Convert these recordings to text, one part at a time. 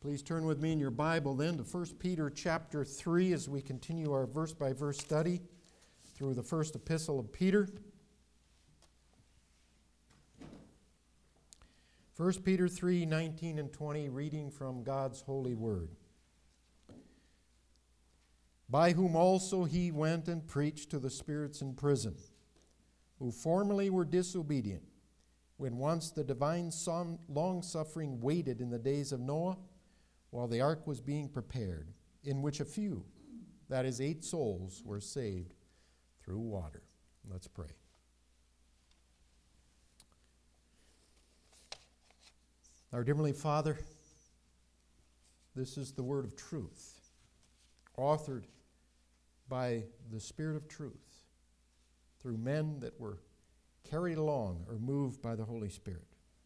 Please turn with me in your Bible then to 1 Peter chapter 3 as we continue our verse-by-verse study through the first epistle of Peter. 1 Peter 3, 19 and 20, reading from God's holy word. By whom also he went and preached to the spirits in prison, who formerly were disobedient, when once the divine long-suffering waited in the days of Noah, while the ark was being prepared, in which a few, that is 8 souls, were saved through water. Let's pray. Our dear Heavenly Father, this is the word of truth, authored by the Spirit of truth, through men that were carried along or moved by the Holy Spirit.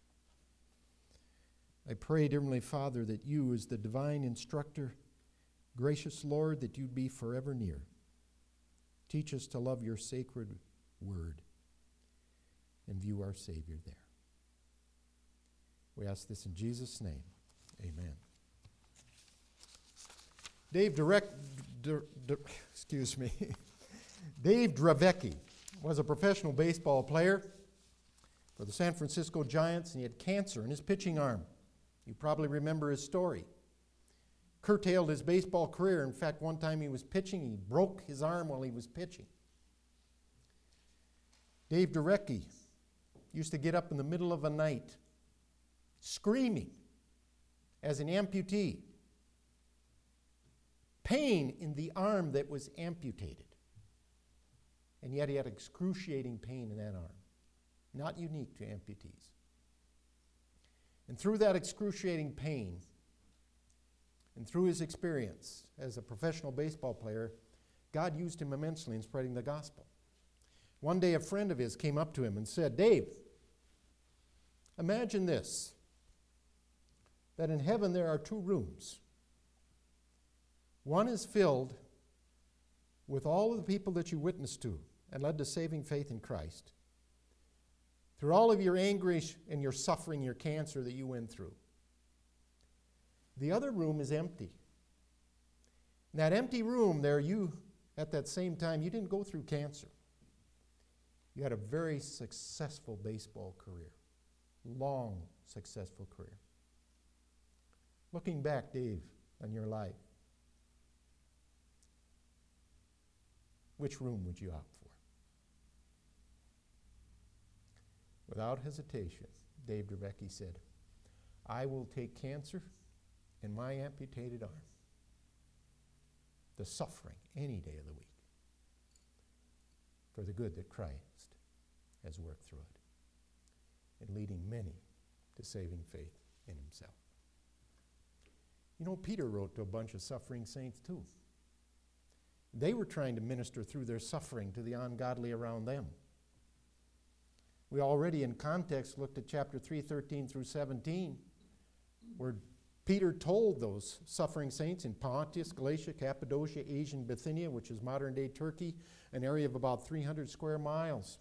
I pray, dear Heavenly Father, that you, as the divine instructor, gracious Lord, that you'd be forever near. Teach us to love your sacred word and view our Savior there. We ask this in Jesus' name. Amen. Dave Dravecky was a professional baseball player for the San Francisco Giants, and he had cancer in his pitching arm. You probably remember his story. Curtailed his baseball career. In fact, one time he was pitching, he broke his arm while he was pitching. Dave Dravecky used to get up in the middle of the night screaming as an amputee. Pain in the arm that was amputated. And yet he had excruciating pain in that arm. Not unique to amputees. And through that excruciating pain, and through his experience as a professional baseball player, God used him immensely in spreading the gospel. One day a friend of his came up to him and said, Dave, imagine this, that in heaven there are 2 rooms. One is filled with all of the people that you witnessed to and led to saving faith in Christ. Through all of your anguish and your suffering, your cancer that you went through. The other room is empty. In that empty room there, you, at that same time, you didn't go through cancer. You had a very successful baseball career. Long, successful career. Looking back, Dave, on your life, which room would you opt for? Without hesitation, Dave Dravecky said, I will take cancer and my amputated arm, the suffering any day of the week, for the good that Christ has worked through it, and leading many to saving faith in himself. You know, Peter wrote to a bunch of suffering saints too. They were trying to minister through their suffering to the ungodly around them. We already in context looked at chapter 3, 13 through 17, where Peter told those suffering saints in Pontus, Galatia, Cappadocia, Asia, and Bithynia, which is modern-day Turkey, an area of about 300,000 square miles.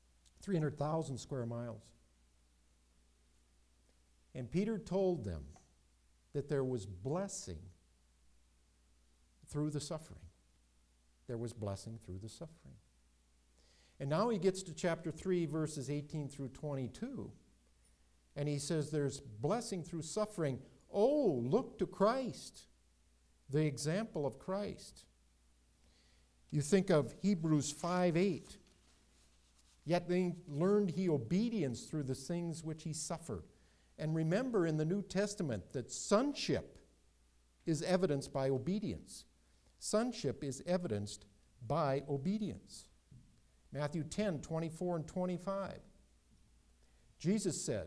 And Peter told them that there was blessing through the suffering. There was blessing through the suffering. And now he gets to chapter 3, verses 18 through 22, and he says there's blessing through suffering. Oh, look to Christ, the example of Christ. You think of Hebrews 5:8. Yet they learned he obedience through the things which he suffered. And remember in the New Testament that sonship is evidenced by obedience. Sonship is evidenced by obedience. Matthew 10, 24 and 25. Jesus said,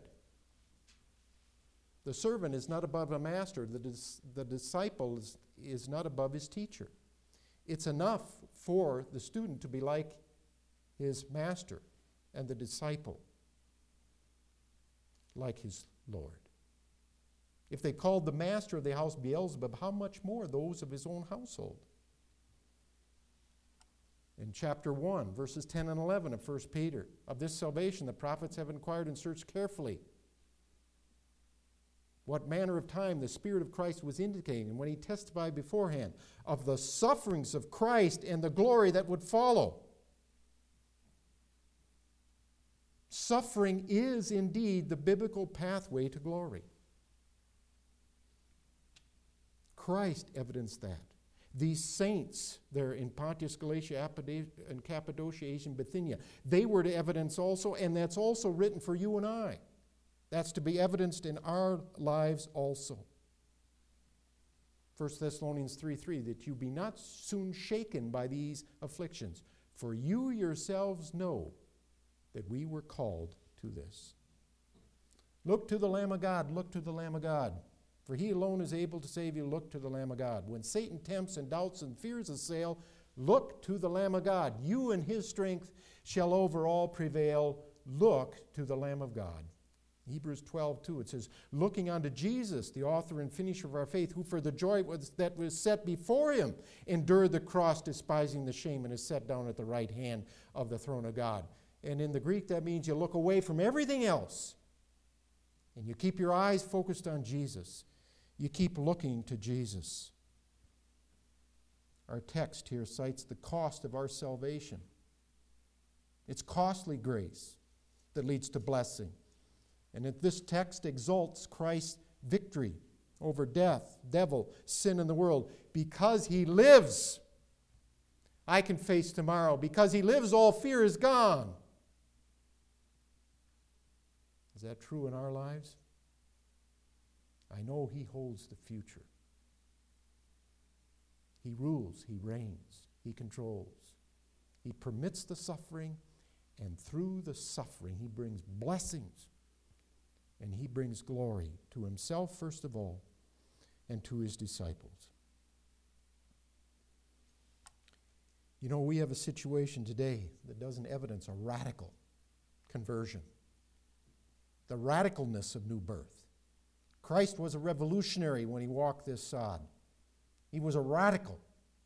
the servant is not above a master. The disciple is not above his teacher. It's enough for the student to be like his master and the disciple like his Lord. If they called the master of the house Beelzebub, how much more those of his own household? In chapter 1, verses 10 and 11 of 1 Peter, of this salvation the prophets have inquired and searched carefully, what manner of time the Spirit of Christ was indicating when he testified beforehand of the sufferings of Christ and the glory that would follow. Suffering is indeed the biblical pathway to glory. Christ evidenced that. These saints there in Pontus, Galatia, and Cappadocia, Asia, and Bithynia, they were to evidence also, and that's also written for you and I. That's to be evidenced in our lives also. 1 Thessalonians 3:3, that you be not soon shaken by these afflictions, for you yourselves know that we were called to this. Look to the Lamb of God, look to the Lamb of God. For he alone is able to save you. Look to the Lamb of God. When Satan tempts and doubts and fears assail, look to the Lamb of God. You and his strength shall over all prevail. Look to the Lamb of God. Hebrews 12:2, it says, looking unto Jesus, the author and finisher of our faith, who for the joy that was set before him endured the cross, despising the shame, and is set down at the right hand of the throne of God. And in the Greek, that means you look away from everything else, and you keep your eyes focused on Jesus. You keep looking to Jesus. Our text here cites the cost of our salvation. It's costly grace that leads to blessing. And this text exalts Christ's victory over death, devil, sin in the world. Because he lives, I can face tomorrow. Because he lives, all fear is gone. Is that true in our lives? I know he holds the future. He rules, he reigns, he controls. He permits the suffering, and through the suffering he brings blessings, and he brings glory to himself first of all, and to his disciples. You know, we have a situation today that doesn't evidence a radical conversion. The radicalness of new birth. Christ was a revolutionary when he walked this sod. He was a radical.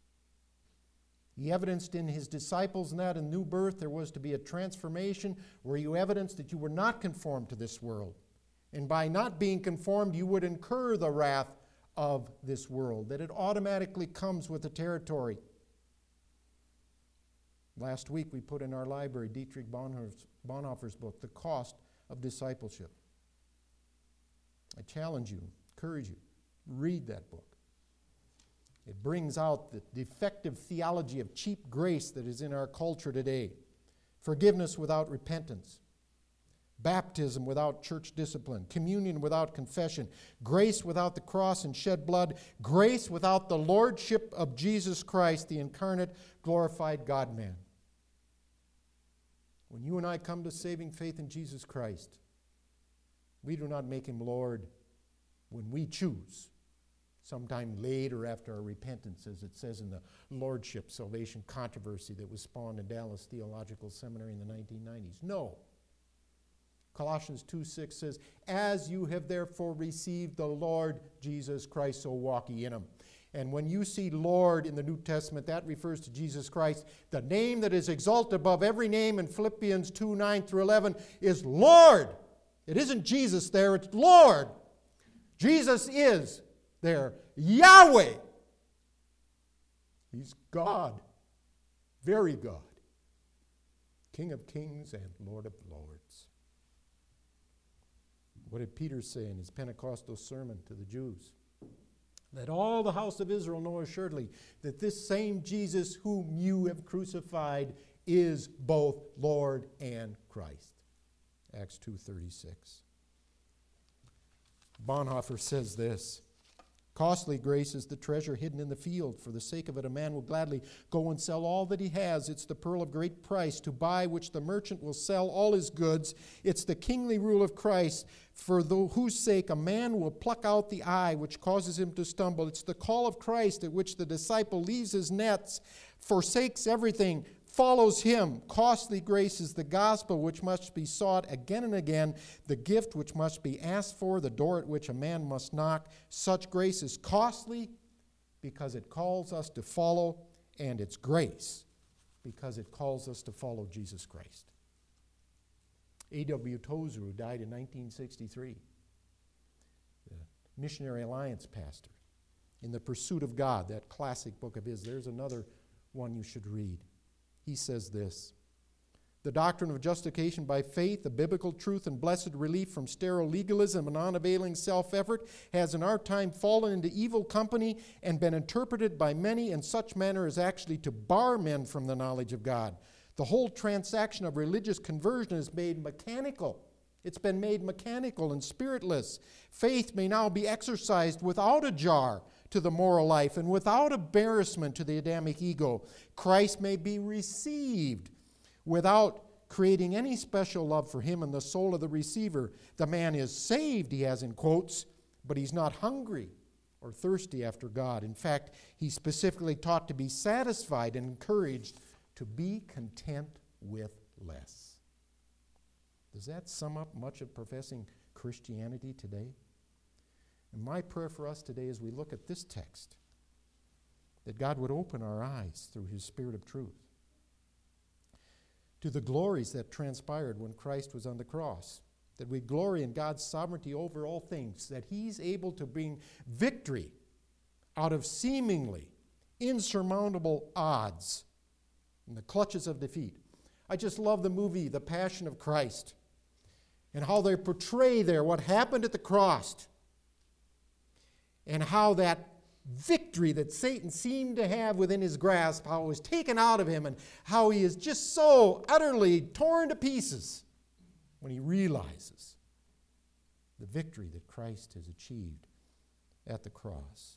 He evidenced in his disciples and that in new birth there was to be a transformation where you evidenced that you were not conformed to this world. And by not being conformed, you would incur the wrath of this world, that it automatically comes with the territory. Last week we put in our library Dietrich Bonhoeffer's book, The Cost of Discipleship. I challenge you, encourage you, read that book. It brings out the defective theology of cheap grace that is in our culture today. Forgiveness without repentance. Baptism without church discipline. Communion without confession. Grace without the cross and shed blood. Grace without the lordship of Jesus Christ, the incarnate, glorified God-man. When you and I come to saving faith in Jesus Christ, we do not make him Lord when we choose, sometime later after our repentance, as it says in the Lordship Salvation controversy that was spawned in Dallas Theological Seminary in the 1990s. No. Colossians 2:6 says, as you have therefore received the Lord Jesus Christ, so walk ye in him. And when you see Lord in the New Testament, that refers to Jesus Christ. The name that is exalted above every name in Philippians 2:9 through 11 is Lord. It isn't Jesus there, it's Lord. Jesus is there. Yahweh. He's God. Very God. King of kings and Lord of lords. What did Peter say in his Pentecostal sermon to the Jews? Let all the house of Israel know assuredly that this same Jesus whom you have crucified is both Lord and Christ. Acts 2:36. Bonhoeffer says this, costly grace is the treasure hidden in the field. For the sake of it, a man will gladly go and sell all that he has. It's the pearl of great price to buy which the merchant will sell all his goods. It's the kingly rule of Christ, for whose sake a man will pluck out the eye which causes him to stumble. It's the call of Christ at which the disciple leaves his nets, forsakes everything, follows him. Costly grace is the gospel which must be sought again and again, the gift which must be asked for, the door at which a man must knock. Such grace is costly because it calls us to follow, and it's grace because it calls us to follow Jesus Christ. A.W. Tozer, who died in 1963, the Missionary Alliance pastor. In The Pursuit of God, that classic book of his, there's another one you should read. He says this: the doctrine of justification by faith, the biblical truth and blessed relief from sterile legalism and unavailing self-effort, has in our time fallen into evil company and been interpreted by many in such manner as actually to bar men from the knowledge of God. The whole transaction of religious conversion is made mechanical. It's been made mechanical and spiritless. Faith may now be exercised without a jar to the moral life and without embarrassment to the Adamic ego. Christ may be received without creating any special love for him in the soul of the receiver. The man is saved, he has in quotes, but he's not hungry or thirsty after God. In fact, he's specifically taught to be satisfied and encouraged to be content with less. Does that sum up much of professing Christianity today? And my prayer for us today as we look at this text, that God would open our eyes through his Spirit of truth to the glories that transpired when Christ was on the cross, that we glory in God's sovereignty over all things, that he's able to bring victory out of seemingly insurmountable odds in the clutches of defeat. I just love the movie The Passion of Christ and how they portray there what happened at the cross and how that victory that Satan seemed to have within his grasp, how it was taken out of him, and how he is just so utterly torn to pieces when he realizes the victory that Christ has achieved at the cross.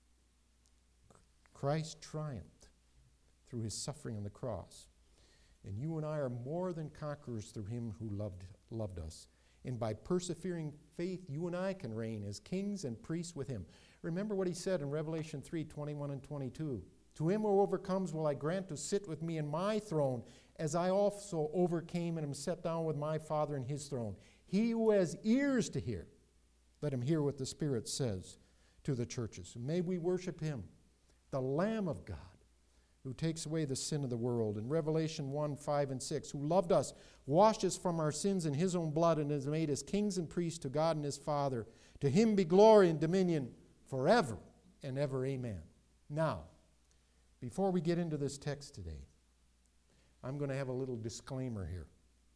Christ triumphed through his suffering on the cross. And you and I are more than conquerors through him who loved us. And by persevering faith, you and I can reign as kings and priests with him. Remember what he said in Revelation 3:21 and 22. To him who overcomes will I grant to sit with me in my throne, as I also overcame and am set down with my Father in his throne. He who has ears to hear, let him hear what the Spirit says to the churches. May we worship him, the Lamb of God, who takes away the sin of the world. In Revelation 1:5 and 6, who loved us, washed us from our sins in his own blood, and has made us kings and priests to God and his Father. To him be glory and dominion forever and ever. Amen. Now, before we get into this text today, I'm going to have a little disclaimer here.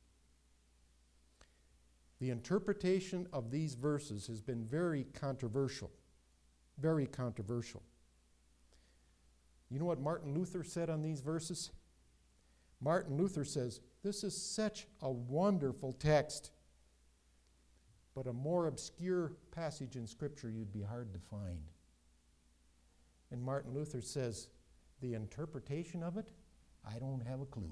The interpretation of these verses has been very controversial. Very controversial. You know what Martin Luther said on these verses? Martin Luther says, this is such a wonderful text, but a more obscure passage in Scripture you'd be hard to find. And Martin Luther says, the interpretation of it, I don't have a clue.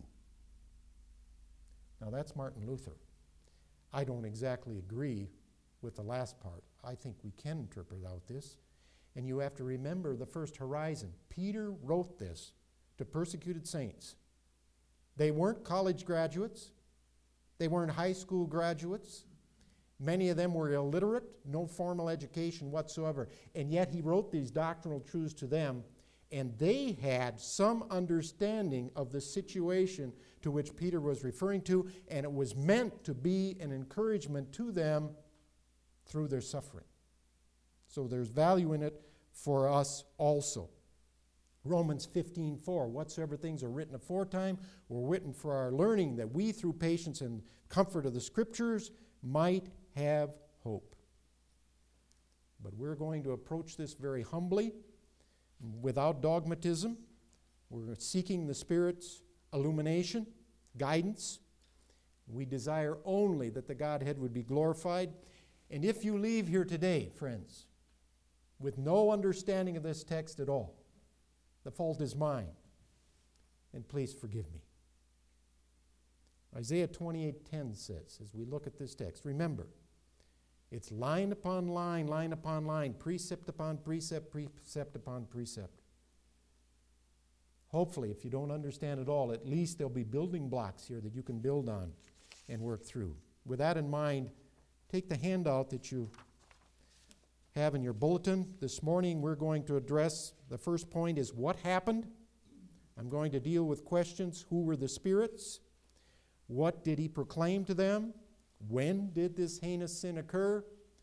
Now that's Martin Luther. I don't exactly agree with the last part. I think we can interpret out this. And you have to remember the first horizon. Peter wrote this to persecuted saints. They weren't college graduates. They weren't high school graduates. Many of them were illiterate, no formal education whatsoever. And yet he wrote these doctrinal truths to them, and they had some understanding of the situation to which Peter was referring to, and it was meant to be an encouragement to them through their suffering. So there's value in it for us also. Romans 15:4, whatsoever things are written aforetime were written for our learning, that we through patience and comfort of the Scriptures might have hope. But we're going to approach this very humbly, without dogmatism. We're seeking the Spirit's illumination, guidance. We desire only that the Godhead would be glorified. And if you leave here today, friends, with no understanding of this text at all, the fault is mine. And please forgive me. Isaiah 28:10 says, as we look at this text, remember, it's line upon line, line upon line, precept upon precept, precept upon precept. Hopefully, if you don't understand it all, at least there'll be building blocks here that you can build on and work through. With that in mind, take the handout that you have in your bulletin. This morning we're going to address, the first point is what happened. I'm going to deal with questions. Who were the spirits? What did he proclaim to them? When did this heinous sin occur?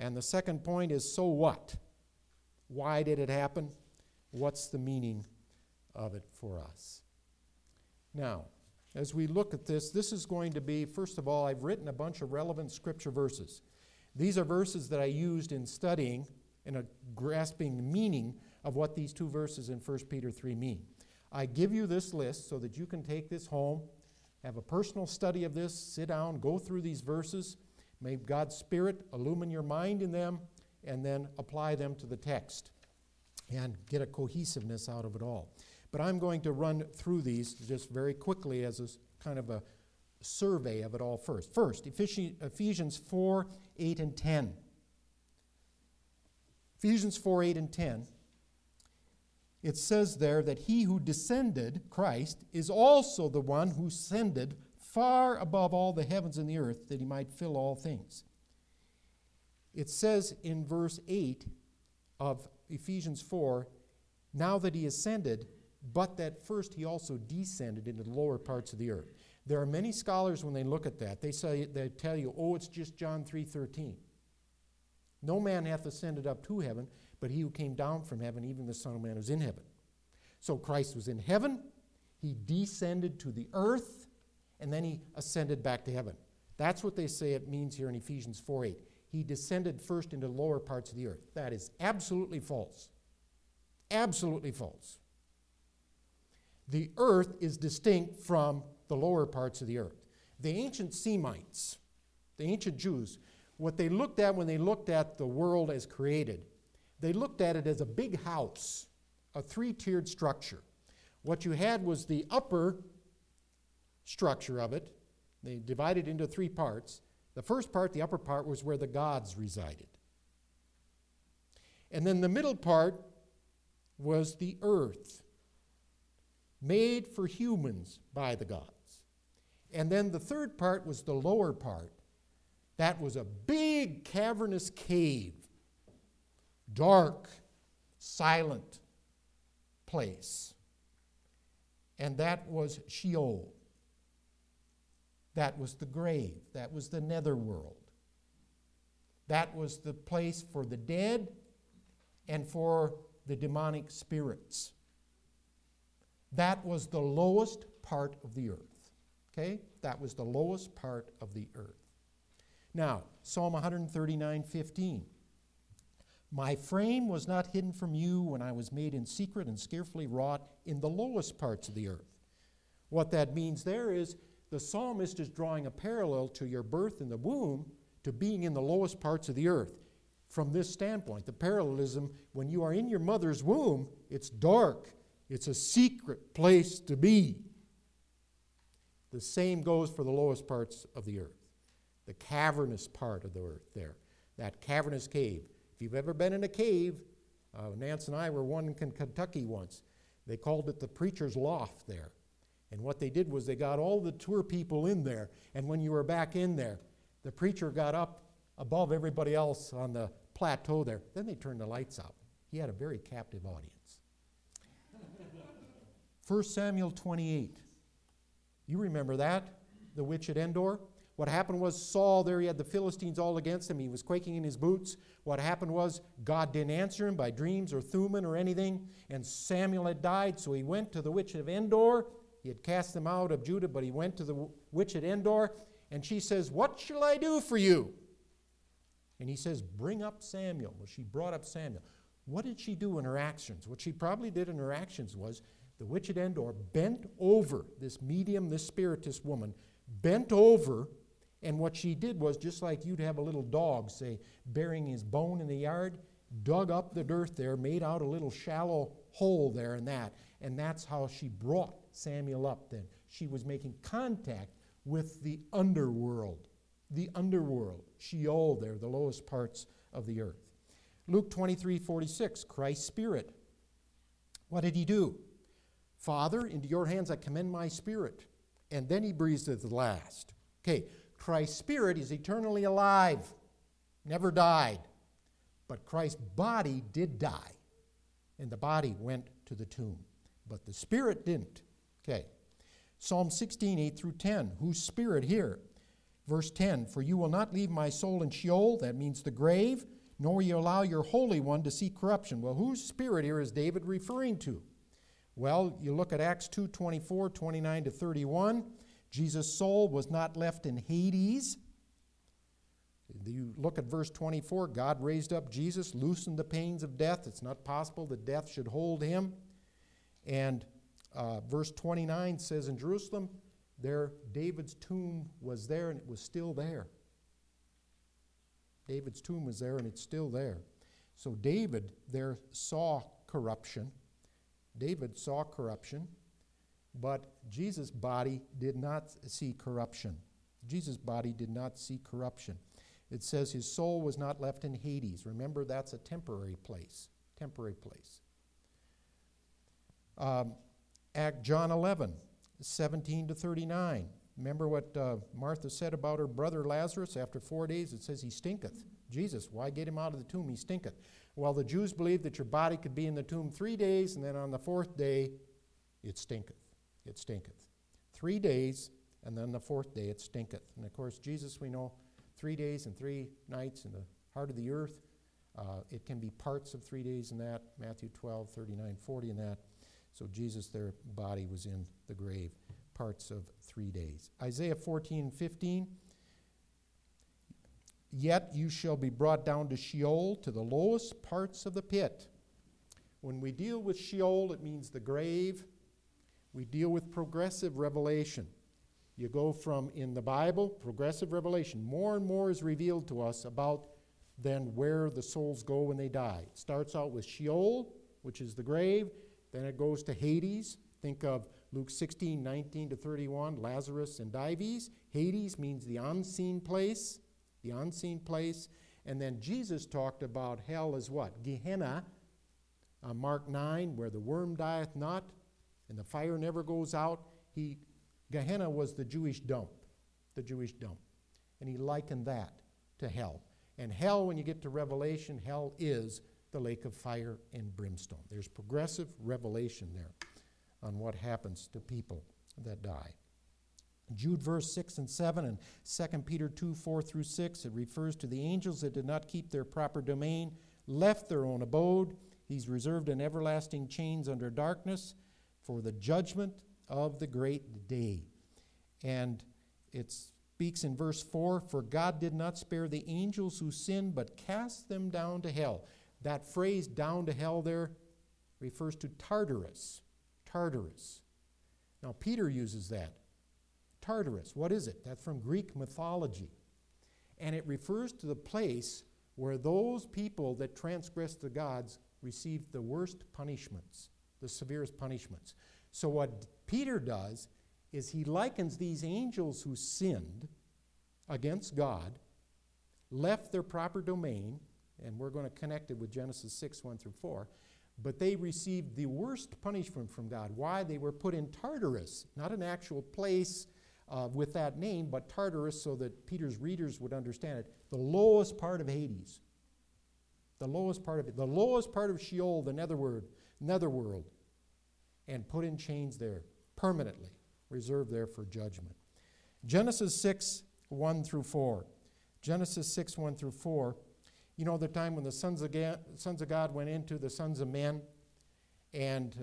And the second point is, so what? Why did it happen? What's the meaning of it for us? Now, as we look at this, this is going to be, first of all, I've written a bunch of relevant scripture verses. These are verses that I used in studying and grasping the meaning of what these two verses in 1 Peter 3 mean. I give you this list so that you can take this home, have a personal study of this, sit down, go through these verses. May God's Spirit illumine your mind in them, and then apply them to the text and get a cohesiveness out of it all. But I'm going to run through these just very quickly as a kind of a survey of it all first. First, Ephesians 4, 8, and 10. Ephesians 4, 8, and 10. It says there that he who descended, Christ, is also the one who ascended far above all the heavens and the earth, that he might fill all things. It says in verse 8 of Ephesians 4, now that he ascended, but that first he also descended into the lower parts of the earth. There are many scholars, when they look at that, they tell you, oh, it's just John 3:13. No man hath ascended up to heaven, but he who came down from heaven, even the Son of Man, is in heaven. So Christ was in heaven, he descended to the earth, and then he ascended back to heaven. That's what they say it means here in Ephesians 4:8. He descended first into the lower parts of the earth. That is absolutely false. Absolutely false. The earth is distinct from the lower parts of the earth. The ancient Semites, the ancient Jews, what they looked at when they looked at the world as created, they looked at it as a big house, a three-tiered structure. What you had was the upper structure of it. They divided into three parts. The first part, the upper part, was where the gods resided. And then the middle part was the earth, made for humans by the gods. And then the third part was the lower part. That was a big cavernous cave, dark, silent place. And that was Sheol. That was the grave. That was the netherworld. That was the place for the dead and for the demonic spirits. That was the lowest part of the earth. Okay? That was the lowest part of the earth. Now, Psalm 139:15. My frame was not hidden from you when I was made in secret and scarcely wrought in the lowest parts of the earth. What that means there is the psalmist is drawing a parallel to your birth in the womb to being in the lowest parts of the earth. From this standpoint, the parallelism, when you are in your mother's womb, it's dark. It's a secret place to be. The same goes for the lowest parts of the earth. The cavernous part of the earth there. That cavernous cave. If you've ever been in a cave, Nance and I were one in Kentucky once. They called it the preacher's loft there. And what they did was they got all the tour people in there. And when you were back in there, the preacher got up above everybody else on the plateau there. Then they turned the lights out. He had a very captive audience. 1 Samuel 28. You remember that? The witch at Endor? What happened was Saul there, he had the Philistines all against him. He was quaking in his boots. What happened was God didn't answer him by dreams or Thummim or anything. And Samuel had died, so he went to the witch of Endor. He had cast them out of Judah, but he went to the witch at Endor. And she says, what shall I do for you? And he says, bring up Samuel. Well, she brought up Samuel. What did she do in her actions? What she probably did in her actions was the witch at Endor bent over, this medium, this spiritist woman, bent over, and what she did was, just like you'd have a little dog, say, burying his bone in the yard, dug up the dirt there, made out a little shallow hole there and that's how she brought Samuel up then. She was making contact with the underworld, Sheol there, the lowest parts of the earth. Luke 23:46, Christ's Spirit. What did he do? Father, into your hands I commend my spirit. And then he breathes at the last. Okay, Christ's Spirit is eternally alive, never died. But Christ's body did die, and the body went to the tomb. But the Spirit didn't. Okay, Psalm 16:8-10, whose spirit here? Verse 10, for you will not leave my soul in Sheol, that means the grave, nor will you allow your Holy One to see corruption. Well, whose spirit here is David referring to? Well, you look at Acts 2:24, 29 to 31. Jesus' soul was not left in Hades. You look at verse 24, God raised up Jesus, loosened the pains of death. It's not possible that death should hold him. And verse 29 says in Jerusalem, there David's tomb was there and it was still there. David's tomb was there and it's still there. So David there saw corruption. David saw corruption, but Jesus' body did not see corruption. Jesus' body did not see corruption. It says his soul was not left in Hades. Remember, that's a temporary place. Temporary place. John 11, 17 to 39. Remember what Martha said about her brother Lazarus? After 4 days, it says he stinketh. Jesus, why get him out of the tomb? He stinketh. Well, the Jews believed that your body could be in the tomb 3 days, and then on the 4th day, it stinketh. It stinketh. 3 days, and then the 4th day, it stinketh. And of course, Jesus, we know, 3 days and 3 nights in the heart of the earth. It can be parts of 3 days in that, Matthew 12, 39, 40 in that. So Jesus, their body was in the grave, parts of 3 days. Isaiah 14, 15. Yet you shall be brought down to Sheol, to the lowest parts of the pit. When we deal with Sheol, it means the grave. We deal with progressive revelation. You go from, in the Bible, progressive revelation. More and more is revealed to us about then where the souls go when they die. It starts out with Sheol, which is the grave. Then it goes to Hades. Think of Luke 16, 19 to 31, Lazarus and Dives. Hades means the unseen place. The unseen place. And then Jesus talked about hell as what? Gehenna, Mark 9, where the worm dieth not and the fire never goes out. Gehenna was the Jewish dump. The Jewish dump. And he likened that to hell. And hell, when you get to Revelation, hell is the lake of fire and brimstone. There's progressive revelation there on what happens to people that die. Jude verse 6 and 7 and 2 Peter 2, 4 through 6, it refers to the angels that did not keep their proper domain, left their own abode. He's reserved in everlasting chains under darkness for the judgment of the great day. And it speaks in verse 4, for God did not spare the angels who sinned, but cast them down to hell. That phrase, down to hell there, refers to Tartarus. Tartarus. Now, Peter uses that. Tartarus, what is it? That's from Greek mythology. And it refers to the place where those people that transgress the gods received the worst punishments, the severest punishments. So what Peter does is he likens these angels who sinned against God, left their proper domain, and we're going to connect it with Genesis 6, 1 through 4, but they received the worst punishment from God. Why? They were put in Tartarus, not an actual place with that name, but Tartarus, so that Peter's readers would understand it, the lowest part of Hades. The lowest part of it. The lowest part of Sheol, the netherworld, and put in chains there, permanently, reserved there for judgment. Genesis 6, 1 through 4. Genesis 6, 1 through 4. You know the time when the sons of God went into the sons of men, and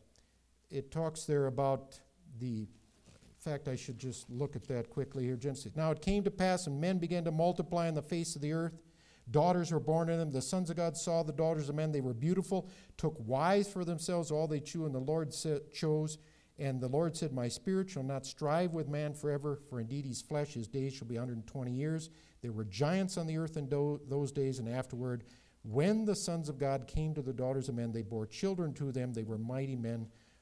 it talks there about the, in fact, I should just look at that quickly here. Genesis. Now it came to pass, and men began to multiply on the face of the earth. Daughters were born to them. The sons of God saw the daughters of men. They were beautiful, took wives for themselves, all they chose, and the Lord chose. And the Lord said, my spirit shall not strive with man forever, for indeed his flesh, his days shall be 120 years. There were giants on the earth in those days, and afterward, when the sons of God came to the daughters of men, they bore children to them. They were mighty men,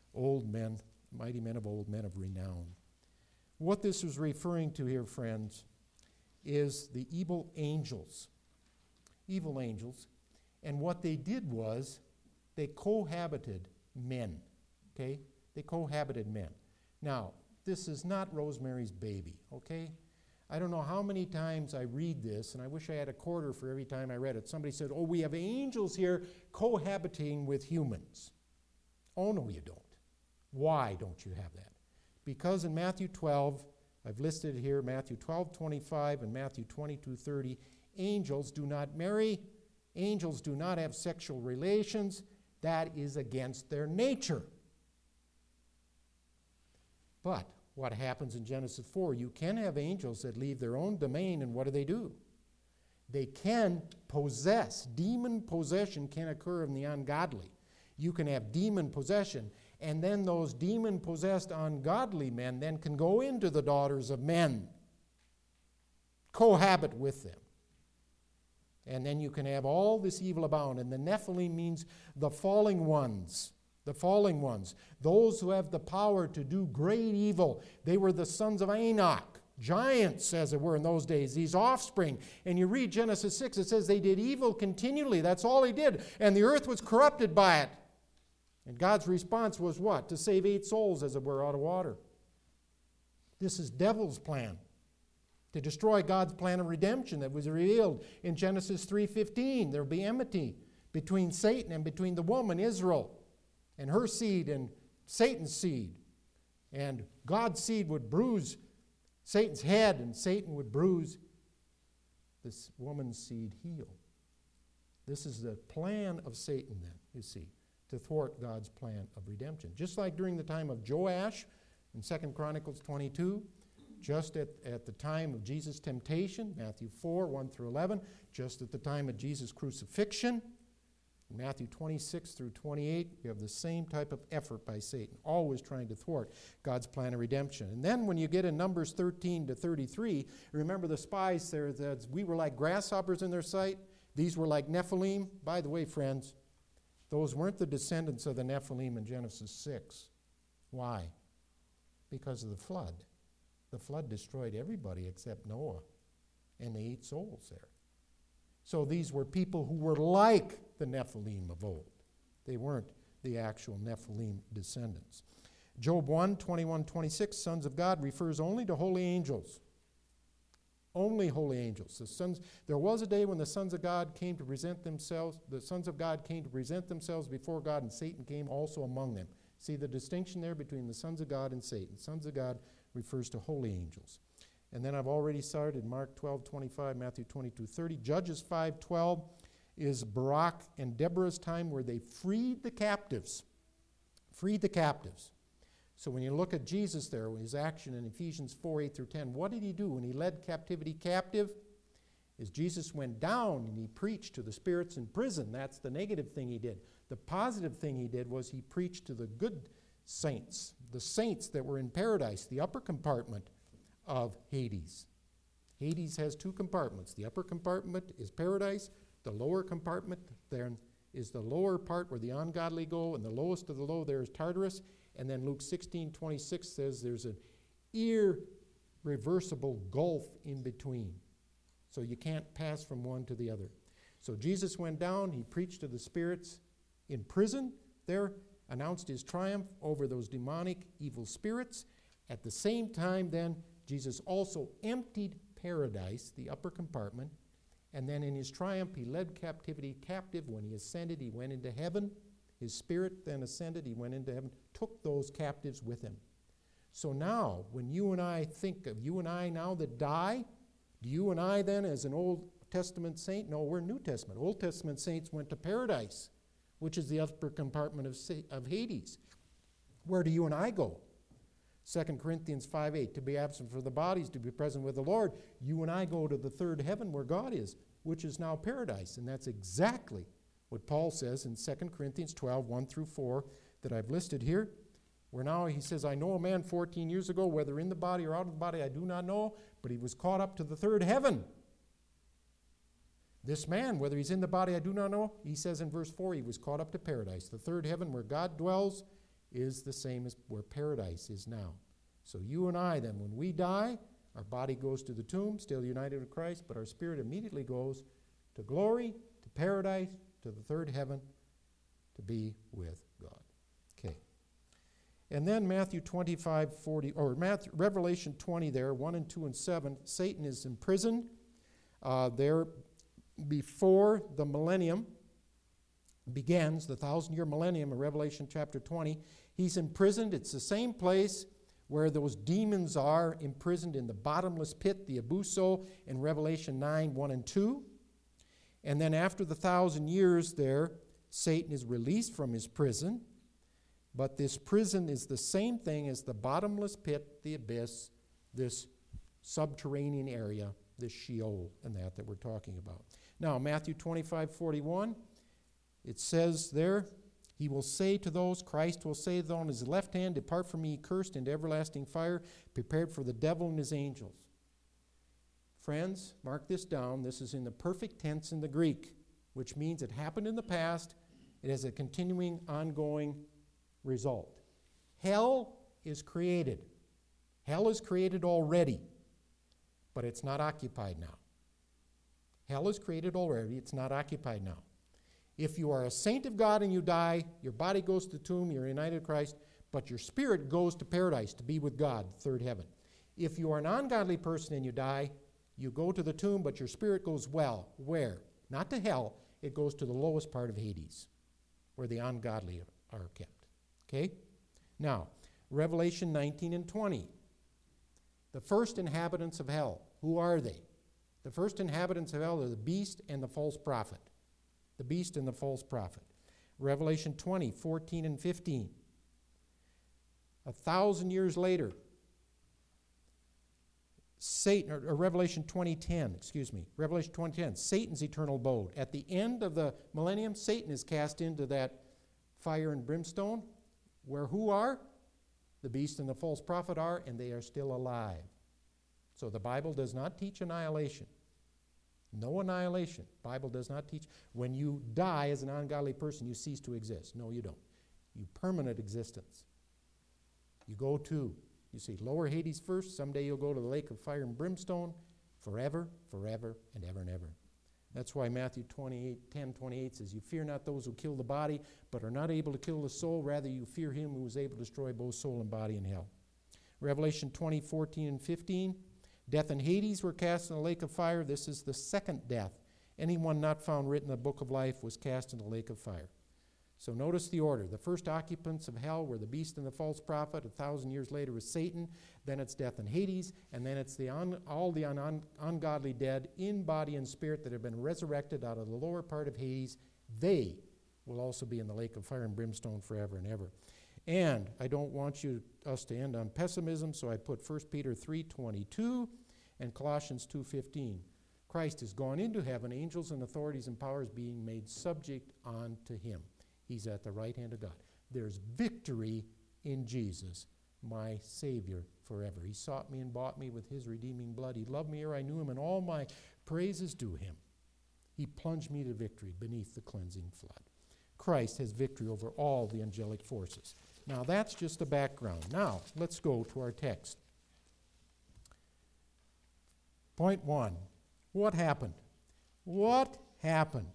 mighty men of old, men of renown. What this is referring to here, friends, is the evil angels. Evil angels. And what they did was they cohabited men. Okay? They cohabited men. Now, this is not Rosemary's Baby, okay? I don't know how many times I read this, and I wish I had a quarter for every time I read it. Somebody said, oh, we have angels here cohabiting with humans. Oh, no, you don't. Why don't you have that? Because in Matthew 12, I've listed here Matthew 12:25 and Matthew 22:30. Angels do not marry. Angels do not have sexual relations. That is against their nature. But what happens in Genesis 4? You can have angels that leave their own domain, and what do? They can possess. Demon possession can occur in the ungodly. You can have demon possession, and then those demon-possessed ungodly men then can go into the daughters of men, cohabit with them. And then you can have all this evil abound. And the Nephilim means the falling ones. The falling ones. Those who have the power to do great evil. They were the sons of Enoch. Giants, as it were, in those days. These offspring. And you read Genesis 6, it says they did evil continually. That's all they did. And the earth was corrupted by it. And God's response was what? To save 8 souls, as it were, out of water. This is devil's plan. To destroy God's plan of redemption that was revealed in Genesis 3:15. There will be enmity between Satan and between the woman, Israel, and her seed and Satan's seed. And God's seed would bruise Satan's head, and Satan would bruise this woman's seed heel. This is the plan of Satan then, you see, to thwart God's plan of redemption. Just like during the time of Joash in 2 Chronicles 22, just at the time of Jesus' temptation, Matthew 4, 1 through 11, just at the time of Jesus' crucifixion, in Matthew 26 through 28, you have the same type of effort by Satan, always trying to thwart God's plan of redemption. And then when you get in Numbers 13 to 33, remember the spies there, that we were like grasshoppers in their sight. These were like Nephilim. By the way, friends, those weren't the descendants of the Nephilim in Genesis 6. Why? Because of the flood. The flood destroyed everybody except Noah and the 8 souls there. So these were people who were like the Nephilim of old. They weren't the actual Nephilim descendants. Job 1, 21, 26, sons of God refers only to holy angels. Only holy angels. There was a day when the sons of God came to present themselves, before God, and Satan came also among them. See the distinction there between the sons of God and Satan. Sons of God refers to holy angels. And then I've already started Mark 12:25, Matthew 22:30. Judges 5:12 is Barak and Deborah's time where they freed the captives. Freed the captives. So when you look at Jesus there, his action in Ephesians 4:8 through 10, what did he do when he led captivity captive? Is Jesus went down and he preached to the spirits in prison. That's the negative thing he did. The positive thing he did was he preached to the good saints, the saints that were in paradise, the upper compartment of Hades. Hades has 2 compartments. The upper compartment is paradise. The lower compartment there is the lower part where the ungodly go, and the lowest of the low there is Tartarus. And then Luke 16:26 says there's an irreversible gulf in between. So you can't pass from one to the other. So Jesus went down, he preached to the spirits in prison there, announced his triumph over those demonic evil spirits. At the same time then, Jesus also emptied paradise, the upper compartment, and then in his triumph he led captivity captive. When he ascended, he went into heaven. His spirit then ascended, he went into heaven, took those captives with him. So now, when you and I think of you and I now that die, do you and I then as an Old Testament saint? No, we're New Testament. Old Testament saints went to paradise, which is the upper compartment of Hades. Where do you and I go? 2 Corinthians 5:8, to be absent from the bodies, to be present with the Lord. You and I go to the third heaven where God is, which is now paradise. And that's exactly what Paul says in 2 Corinthians 12, 1 through 4, that I've listed here. Where now he says, I know a man 14 years ago, whether in the body or out of the body, I do not know, but he was caught up to the third heaven. This man, whether he's in the body, I do not know. He says in verse 4, he was caught up to paradise. The third heaven where God dwells is the same as where paradise is now. So you and I then, when we die, our body goes to the tomb, still united with Christ, but our spirit immediately goes to glory, to paradise, to the third heaven, to be with God. Okay. And then Matthew 25:40, or Revelation 20 there, 1 and 2 and 7, Satan is imprisoned there before the millennium begins, the 1,000-year millennium in Revelation chapter 20. He's imprisoned. It's the same place where those demons are imprisoned in the bottomless pit, the abuso, in Revelation 9, 1 and 2. And then after the 1,000 years there, Satan is released from his prison. But this prison is the same thing as the bottomless pit, the abyss, this subterranean area, this Sheol, and that we're talking about. Now, Matthew 25:41, it says there, he will say to those, Christ will say to those on his left hand, depart from me, ye cursed, into everlasting fire, prepared for the devil and his angels. Friends, mark this down. This is in the perfect tense in the Greek, which means it happened in the past. It has a continuing, ongoing result. Hell is created. Hell is created already, but it's not occupied now. Hell is created already. It's not occupied now. If you are a saint of God and you die, your body goes to the tomb, you're united to Christ, but your spirit goes to paradise to be with God, third heaven. If you are an ungodly person and you die, you go to the tomb, but your spirit goes where? Not to hell. It goes to the lowest part of Hades, where the ungodly are kept. Okay? Now, Revelation 19 and 20. The first inhabitants of hell, who are they? The first inhabitants of hell are the beast and the false prophet. The beast and the false prophet. Revelation 20, 14 and 15. 1,000 years later, Satan, or Revelation 20:10, Revelation 20:10, Satan's eternal abode. At the end of the millennium, Satan is cast into that fire and brimstone, where who are? The beast and the false prophet are, and they are still alive. So the Bible does not teach annihilation. No annihilation. Bible does not teach. When you die as an ungodly person, you cease to exist. No, you don't. You permanent existence. You go to, you see, lower Hades first. Someday you'll go to the lake of fire and brimstone forever, forever, and ever and ever. That's why Matthew 10:28 says, you fear not those who kill the body, but are not able to kill the soul. Rather, you fear him who is able to destroy both soul and body in hell. Revelation 20:14 and 15. Death and Hades were cast in the lake of fire. This is the second death. Anyone not found written in the book of life was cast in the lake of fire. So notice the order. The first occupants of hell were the beast and the false prophet. 1,000 years later was Satan. Then it's death and Hades. And then it's all the ungodly dead in body and spirit that have been resurrected out of the lower part of Hades. They will also be in the lake of fire and brimstone forever and ever. And I don't want us to end on pessimism, so I put 1 Peter 3:22 and Colossians 2:15. Christ has gone into heaven, angels and authorities and powers being made subject unto him. He's at the right hand of God. There's victory in Jesus, my Savior forever. He sought me and bought me with his redeeming blood. He loved me ere I knew him, and all my praises due him. He plunged me to victory beneath the cleansing flood. Christ has victory over all the angelic forces. Now, that's just the background. Now, let's go to our text. Point 1. What happened? What happened?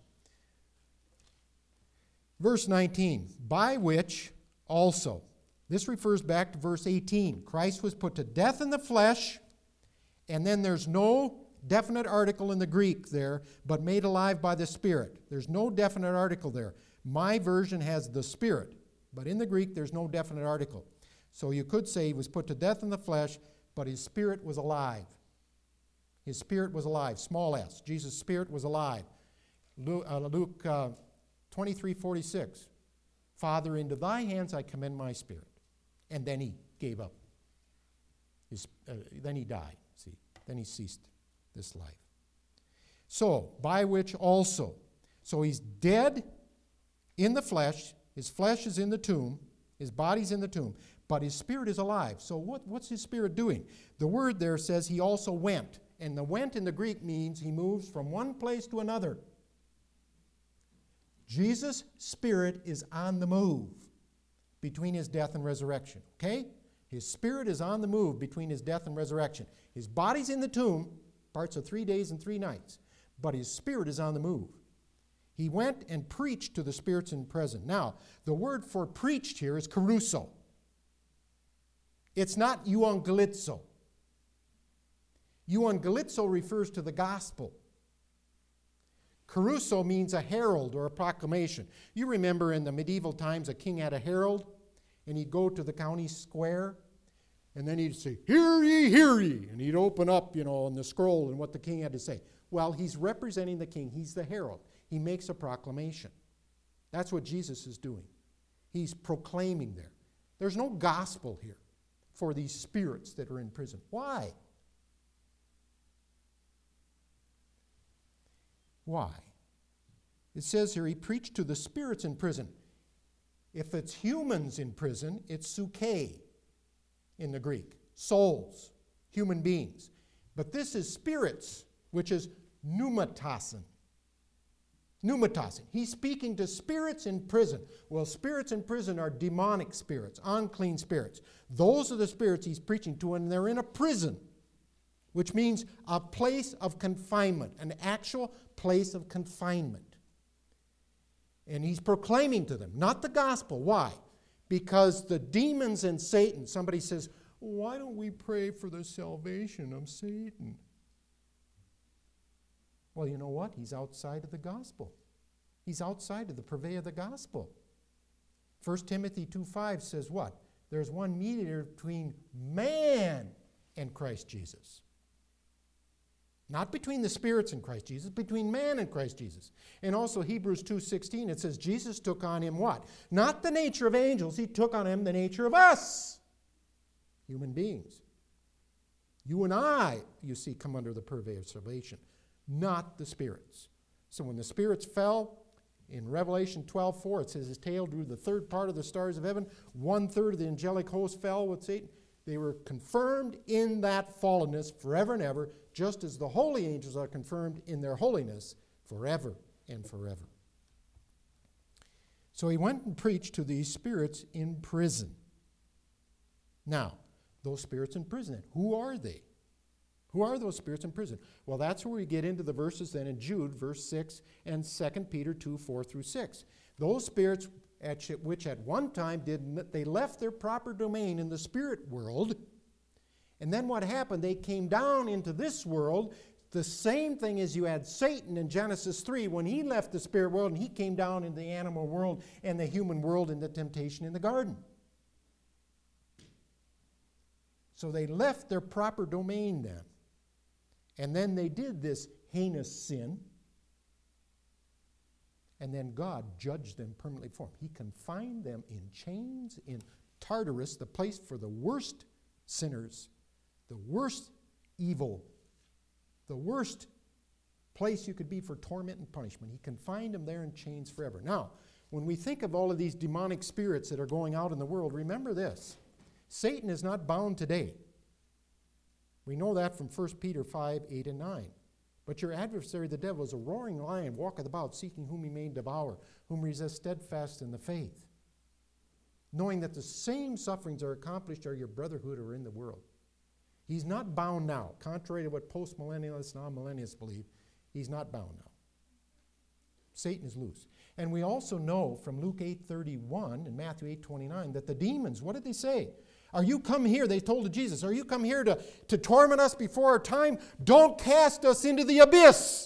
Verse 19, by which also. This refers back to verse 18. Christ was put to death in the flesh, and then there's no definite article in the Greek there, but made alive by the Spirit. There's no definite article there. My version has the Spirit, but in the Greek there's no definite article. So you could say he was put to death in the flesh, but his spirit was alive. His spirit was alive, small s. Jesus' spirit was alive. Luke 23:46. Father, into thy hands I commend my spirit. And then he gave up. Then he died, see. Then he ceased this life. So, by which also. So he's dead in the flesh. His flesh is in the tomb. His body's in the tomb. But his spirit is alive. So what's his spirit doing? The word there says he also went. And the went in the Greek means he moves from one place to another. Jesus' spirit is on the move between his death and resurrection. Okay? His spirit is on the move between his death and resurrection. His body's in the tomb, parts of 3 days and 3 nights. But his spirit is on the move. He went and preached to the spirits in prison. Now, the word for preached here is kerusso. It's not euangelizo. Euangelizo refers to the gospel. Kerusso means a herald or a proclamation. You remember in the medieval times a king had a herald, and he'd go to the county square, And then he'd say, hear ye, hear ye. And he'd open up, in the scroll and what the king had to say. Well, he's representing the king. He's the herald. He makes a proclamation. That's what Jesus is doing. He's proclaiming there. There's no gospel here for these spirits that are in prison. Why? Why? It says here, he preached to the spirits in prison. If it's humans in prison, it's suke in the Greek. Souls, human beings. But this is spirits, which is pneumatasin. Pneumatasin. He's speaking to spirits in prison. Well, spirits in prison are demonic spirits, unclean spirits. Those are the spirits he's preaching to, and they're in a prison, which means a place of confinement, an actual place of confinement. And he's proclaiming to them, not the gospel. Why? Because the demons and Satan, somebody says, why don't we pray for the salvation of Satan? Well, you know what? He's outside of the gospel. He's outside of the purvey of the gospel. 1 Timothy 2:5 says what? There's one mediator between man and Christ Jesus. Not between the spirits and Christ Jesus, between man and Christ Jesus. And also Hebrews 2:16, it says Jesus took on him what? Not the nature of angels, he took on him the nature of us, human beings. You and I, you see, come under the purvey of salvation, not the spirits. So when the spirits fell, in Revelation 12:4, it says his tail drew the third part of the stars of heaven, 1/3 of the angelic host fell with Satan. They were confirmed in that fallenness forever and ever, just as the holy angels are confirmed in their holiness forever and forever. So he went and preached to these spirits in prison. Now, those spirits in prison, who are they? Who are those spirits in prison? Well, that's where we get into the verses then in Jude, verse 6, and 2 Peter 2:4-6. Those spirits which at one time they left their proper domain in the spirit world, and then what happened? They came down into this world, the same thing as you had Satan in Genesis 3 when he left the spirit world and he came down into the animal world and the human world in the temptation in the garden. So they left their proper domain then. And then they did this heinous sin. And then God judged them permanently for them. He confined them in chains in Tartarus, the place for the worst sinners, the worst evil, the worst place you could be for torment and punishment. He confined them there in chains forever. Now, when we think of all of these demonic spirits that are going out in the world, remember this. Satan is not bound today. We know that from 1 Peter 5:8-9. But your adversary, the devil, is a roaring lion, walketh about, seeking whom he may devour, whom resist steadfast in the faith, knowing that the same sufferings are accomplished are your brotherhood who are in the world. He's not bound now. Contrary to what post-millennialists and non-millennialists believe, he's not bound now. Satan is loose. And we also know from Luke 8:31 and Matthew 8:29 that the demons, what did they say? Are you come here, they told to Jesus, are you come here to torment us before our time? Don't cast us into the abyss.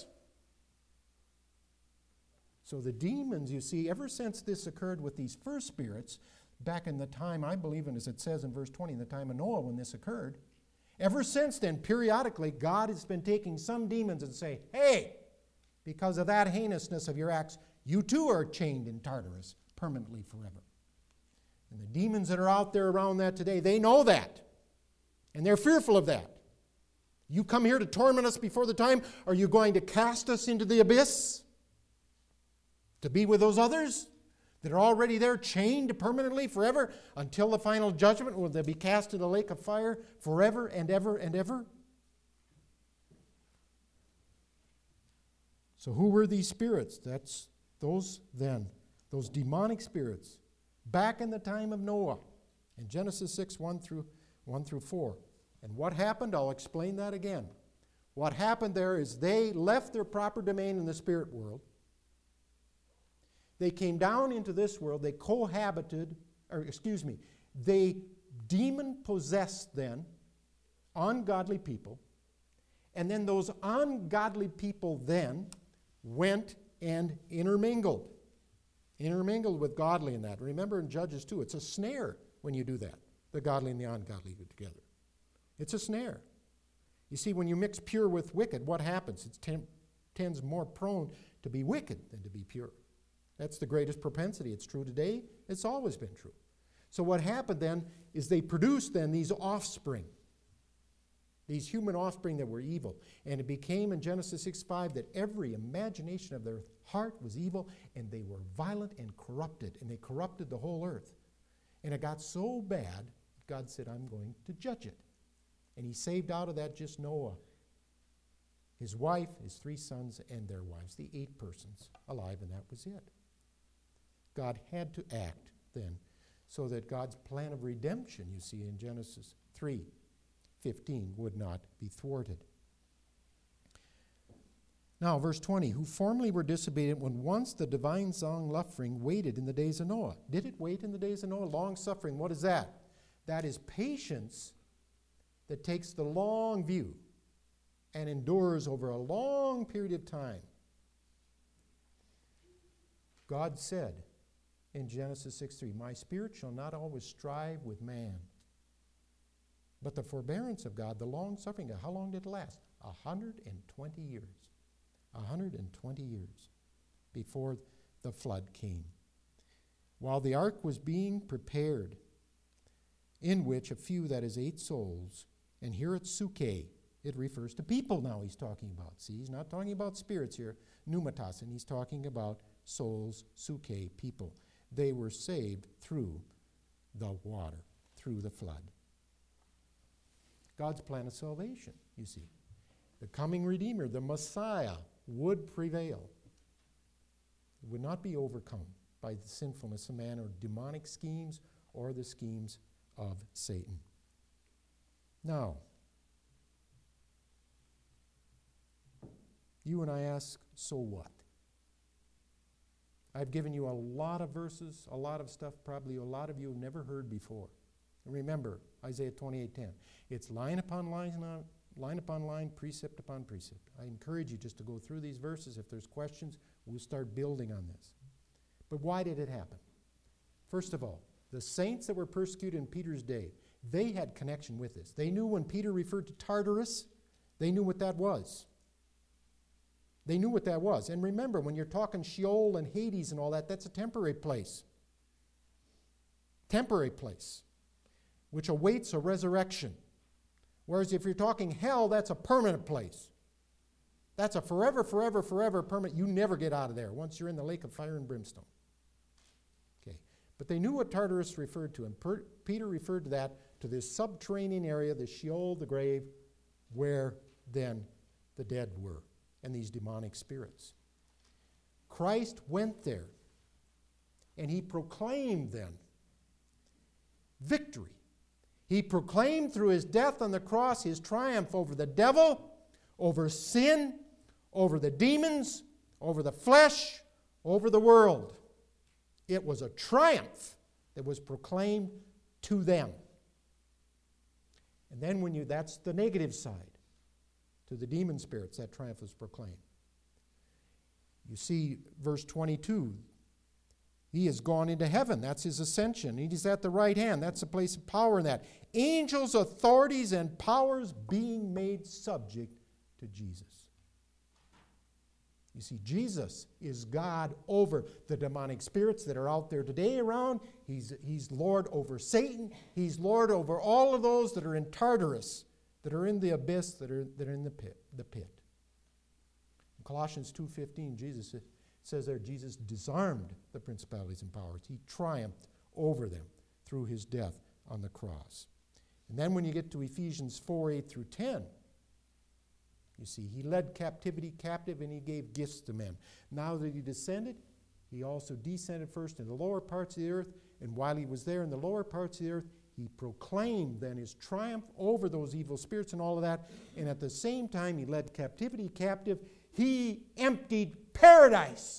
So the demons, you see, ever since this occurred with these first spirits, back in the time, I believe, and as it says in verse 20, in the time of Noah when this occurred, ever since then, periodically, God has been taking some demons and say, hey, because of that heinousness of your acts, you too are chained in Tartarus permanently forever. And the demons that are out there around that today, they know that. And they're fearful of that. You come here to torment us before the time? Are you going to cast us into the abyss? To be with those others that are already there, chained permanently forever until the final judgment? Will they be cast into the lake of fire forever and ever and ever? So who were these spirits? That's those then, those demonic spirits. Back in the time of Noah, in Genesis 6, 1 through 4. And what happened? I'll explain that again. What happened there is they left their proper domain in the spirit world. They came down into this world. They they demon-possessed then ungodly people. And then those ungodly people then went and intermingled with godly in that. Remember in Judges 2, it's a snare when you do that. the godly and the ungodly together. It's a snare. You see, when you mix pure with wicked, what happens? It tends more prone to be wicked than to be pure. That's the greatest propensity. It's true today. It's always been true. So what happened then is they produced then these offspring, these human offspring that were evil. And it became in Genesis 6:5 that every imagination of their heart was evil, and they were violent and corrupted, and they corrupted the whole earth. And it got so bad, God said, I'm going to judge it. And he saved out of that just Noah, his wife, his 3 sons, and their wives, the 8 persons alive, and that was it. God had to act then so that God's plan of redemption, you see, in Genesis 3:15, would not be thwarted. Now, verse 20, who formerly were disobedient when once the divine long-suffering waited in the days of Noah. Did it wait in the days of Noah? Long-suffering, what is that? That is patience that takes the long view and endures over a long period of time. God said in Genesis 6:3, my spirit shall not always strive with man. But the forbearance of God, the long-suffering, how long did it last? 120 years. 120 years before the flood came. While the ark was being prepared, in which a few, that is 8 souls, and here it's suke, it refers to people now he's talking about. See, he's not talking about spirits here, pneumatos, and he's talking about souls, suke, people. They were saved through the water, through the flood. God's plan of salvation, you see. The coming Redeemer, the Messiah, would prevail. It would not be overcome by the sinfulness of man or demonic schemes or the schemes of Satan. Now, you and I ask, so what? I've given you a lot of verses, a lot of stuff probably a lot of you have never heard before. And remember, Isaiah 28:10. It's line upon line, precept upon precept. I encourage you just to go through these verses. If there's questions, we'll start building on this. But why did it happen? First of all, the saints that were persecuted in Peter's day, they had connection with this. They knew when Peter referred to Tartarus, they knew what that was. They knew what that was. And remember, when you're talking Sheol and Hades and all that, that's a temporary place. Temporary place, which awaits a resurrection. Whereas if you're talking hell, that's a permanent place. That's a forever permanent. You never get out of there once you're in the lake of fire and brimstone. Okay. But they knew what Tartarus referred to, and Peter referred to that, to this subterranean area, the Sheol, the grave, where then the dead were, and these demonic spirits. Christ went there, and he proclaimed then victory. He proclaimed through his death on the cross his triumph over the devil, over sin, over the demons, over the flesh, over the world. It was a triumph that was proclaimed to them. And then that's the negative side. To the demon spirits, that triumph was proclaimed. You see verse 22. He has gone into heaven. That's his ascension. He's at the right hand. That's the place of power in that. Angels, authorities, and powers being made subject to Jesus. You see, Jesus is God over the demonic spirits that are out there today around. He's Lord over Satan. He's Lord over all of those that are in Tartarus, that are in the abyss, that are in the pit. In Colossians 2:15, Jesus says there, Jesus disarmed the principalities and powers. He triumphed over them through his death on the cross. And then when you get to Ephesians 4:8-10, you see, he led captivity captive and he gave gifts to men. Now that he descended, he also descended first in the lower parts of the earth, and while he was there in the lower parts of the earth, he proclaimed then his triumph over those evil spirits and all of that, and at the same time he led captivity captive. He emptied paradise.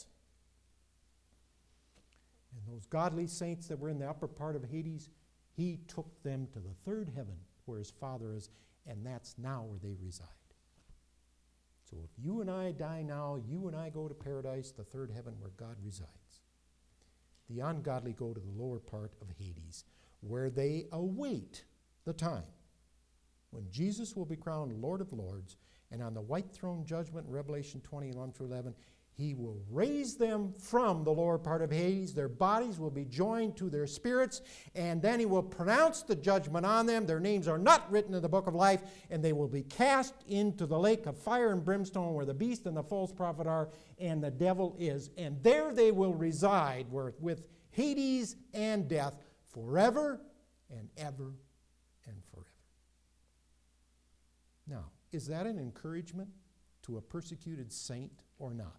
And those godly saints that were in the upper part of Hades, he took them to the third heaven where his Father is, and that's now where they reside. So if you and I die now, you and I go to paradise, the third heaven where God resides. The ungodly go to the lower part of Hades, where they await the time when Jesus will be crowned Lord of Lords, and on the white throne judgment in Revelation 21-11, he will raise them from the lower part of Hades. Their bodies will be joined to their spirits, and then he will pronounce the judgment on them. Their names are not written in the book of life, and they will be cast into the lake of fire and brimstone where the beast and the false prophet are, and the devil is. And there they will reside with Hades and death forever and ever and forever. Now, is that an encouragement to a persecuted saint or not?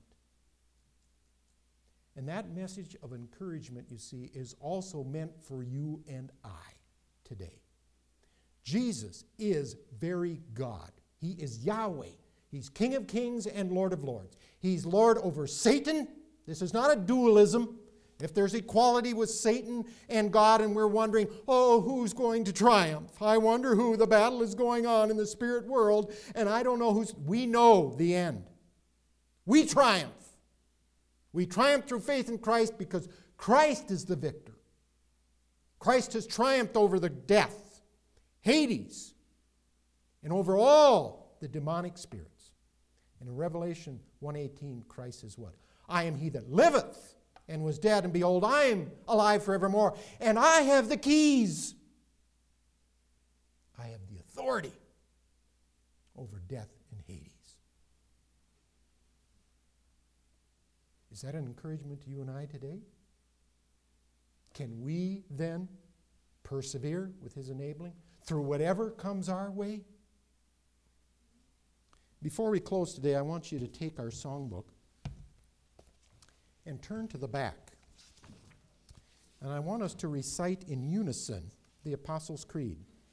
And that message of encouragement, you see, is also meant for you and I today. Jesus is very God. He is Yahweh. He's King of kings and Lord of lords. He's Lord over Satan. This is not a dualism. If there's equality with Satan and God and we're wondering, oh, who's going to triumph? I wonder who. The battle is going on in the spirit world, and I don't know who's. We know the end. We triumph. We triumph through faith in Christ because Christ is the victor. Christ has triumphed over the death, Hades, and over all the demonic spirits. And in Revelation 1:18, Christ says what? I am he that liveth and was dead, and behold, I am alive forevermore, and I have the keys. I have the authority over death and Hades. Is that an encouragement to you and I today? Can we then persevere with his enabling through whatever comes our way? Before we close today, I want you to take our songbook and turn to the back. And I want us to recite in unison the Apostles' Creed.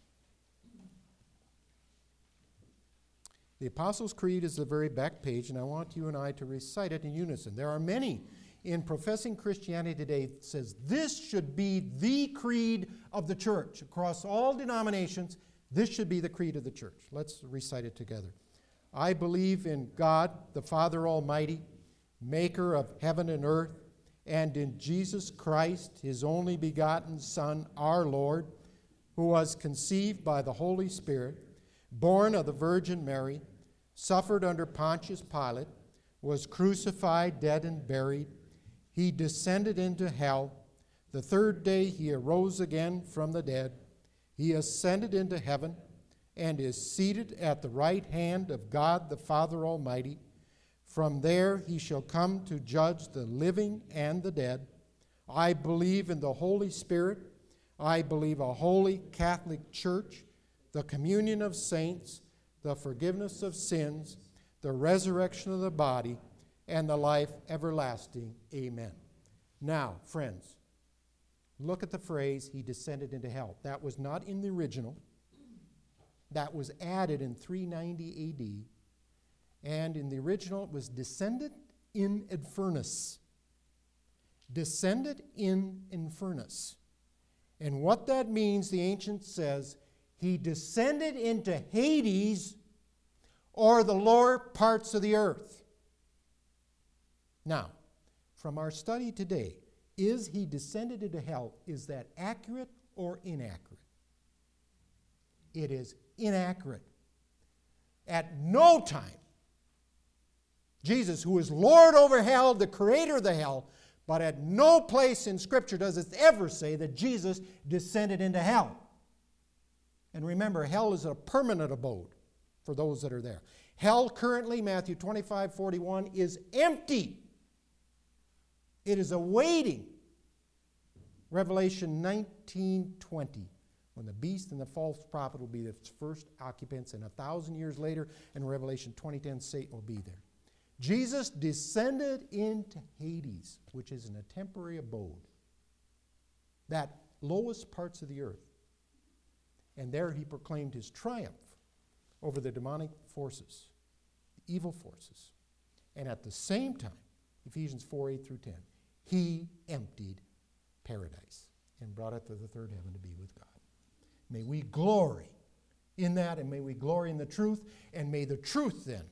The Apostles' Creed is the very back page, and I want you and I to recite it in unison. There are many in professing Christianity today that says this should be the creed of the church. Across all denominations, this should be the creed of the church. Let's recite it together. I believe in God, the Father Almighty, maker of heaven and earth, and in Jesus Christ, his only begotten Son, our Lord, who was conceived by the Holy Spirit, born of the Virgin Mary, suffered under Pontius Pilate, was crucified, dead, and buried. He descended into hell. The third day he arose again from the dead. He ascended into heaven and is seated at the right hand of God the Father Almighty. From there he shall come to judge the living and the dead. I believe in the Holy Spirit. I believe a holy Catholic Church, the communion of saints, the forgiveness of sins, the resurrection of the body, and the life everlasting. Amen. Now, friends, look at the phrase, he descended into hell. That was not in the original. That was added in 390 AD. And in the original, it was descended in infernus. Descended in infernus. And what that means, the ancient says, he descended into Hades or the lower parts of the earth. Now, from our study today, is he descended into hell? Is that accurate or inaccurate? It is inaccurate. At no time, Jesus, who is Lord over hell, the creator of the hell, but at no place in Scripture does it ever say that Jesus descended into hell. And remember, hell is a permanent abode for those that are there. Hell currently, Matthew 25:41, is empty. It is awaiting Revelation 19:20, when the beast and the false prophet will be its first occupants, and 1,000 years later, in Revelation 20:10, Satan will be there. Jesus descended into Hades, which is in a temporary abode, that lowest parts of the earth. And there he proclaimed his triumph over the demonic forces, the evil forces. And at the same time, Ephesians 4:8-10, he emptied paradise and brought it to the third heaven to be with God. May we glory in that, and may we glory in the truth, and may the truth then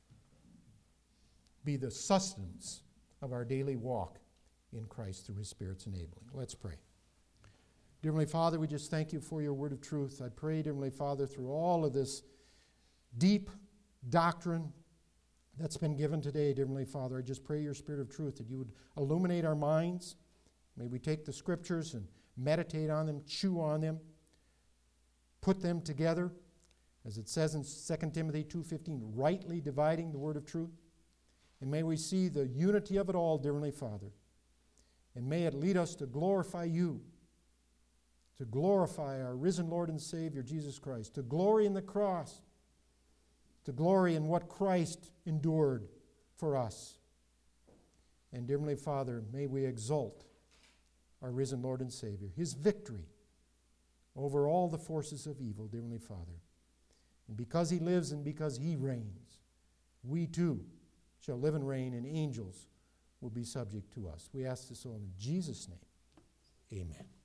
be the sustenance of our daily walk in Christ through his Spirit's enabling. Let's pray. Dear Heavenly Father, we just thank you for your word of truth. I pray, dear Heavenly Father, through all of this deep doctrine that's been given today, dear Heavenly Father, I just pray your Spirit of truth that you would illuminate our minds. May we take the Scriptures and meditate on them, chew on them, put them together, as it says in 2 Timothy 2:15, rightly dividing the word of truth. And may we see the unity of it all, dear Heavenly Father. And may it lead us to glorify you, to glorify our risen Lord and Savior, Jesus Christ, to glory in the cross, to glory in what Christ endured for us. And dear Heavenly Father, may we exalt our risen Lord and Savior, his victory over all the forces of evil, dear Heavenly Father. And because he lives and because he reigns, we too shall live and reign, and angels will be subject to us. We ask this all in Jesus' name. Amen.